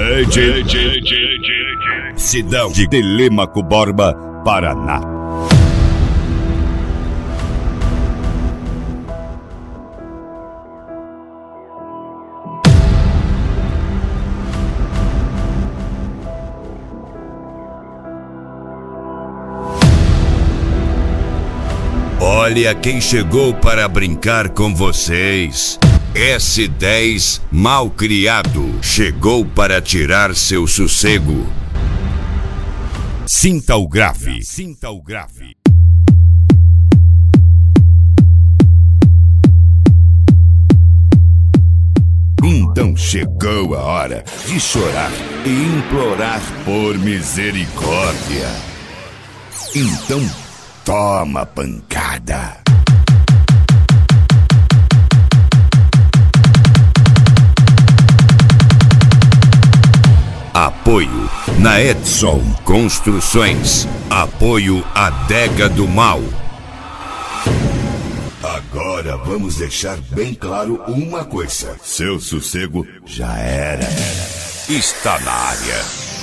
Cidade de Telêmaco Borba, Paraná. Olha quem chegou para brincar com vocês. S10 Malcriado chegou para tirar seu sossego. Sinta o grave. Sinta o grave. Então chegou a hora de chorar e implorar por misericórdia. Então toma pancada. Apoio na Edson Construções. Apoio Adega do Mal. Agora vamos deixar bem claro uma coisa. Seu sossego já era. Está na área.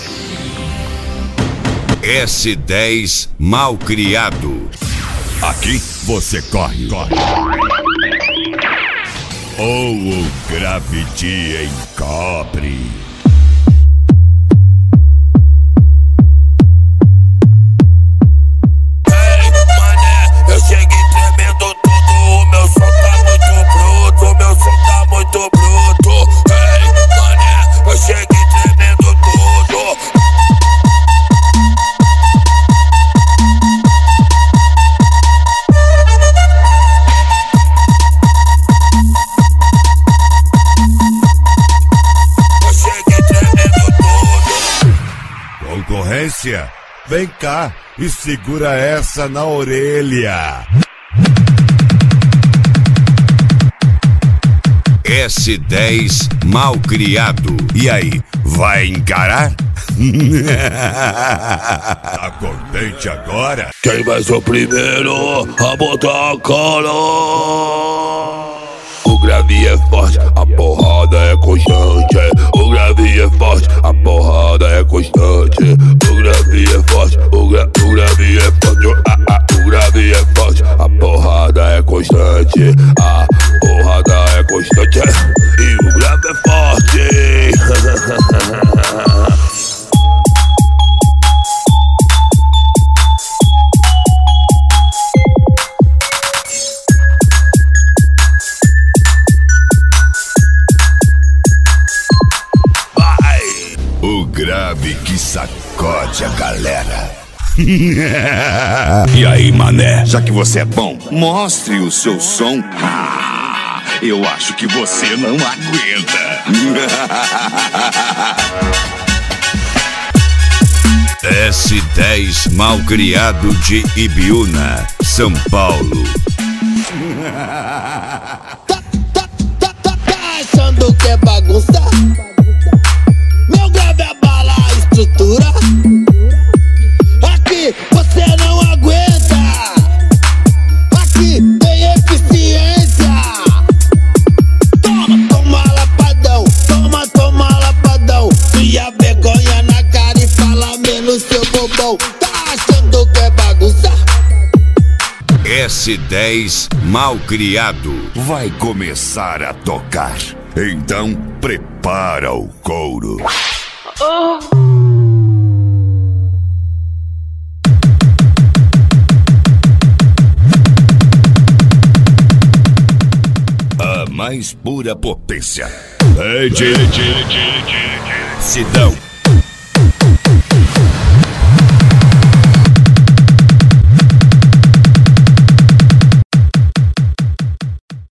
S10 Malcriado. Aqui você corre. Ou o Gravity encobre. Concorrência, vem cá e segura essa na orelha. S10 Malcriado. E aí, vai encarar? Tá contente agora? Quem vai ser o primeiro a botar a cara? O grave é forte, a porrada é constante. O grave é forte, a porrada é constante. O grave é forte, o grave é forte. O grave é forte, a porrada é constante. A porrada é constante e o grave é forte. O grave que sacode a galera. E aí, mané? Já que você é bom, mostre o seu som. Eu acho que você não aguenta. S10 Malcriado de Ibiúna, São Paulo. Tá achando que é bagunça? Meu grave abala a estrutura. Aqui você não aguenta. Aqui tem eficiência. Toma lapadão. Toma lapadão. Cria vergonha na cara e fala menos seu bobão. Tá achando que é bagunça? S10 Malcriado vai começar a tocar. Então prepara o couro. A mais pura potência. Sidão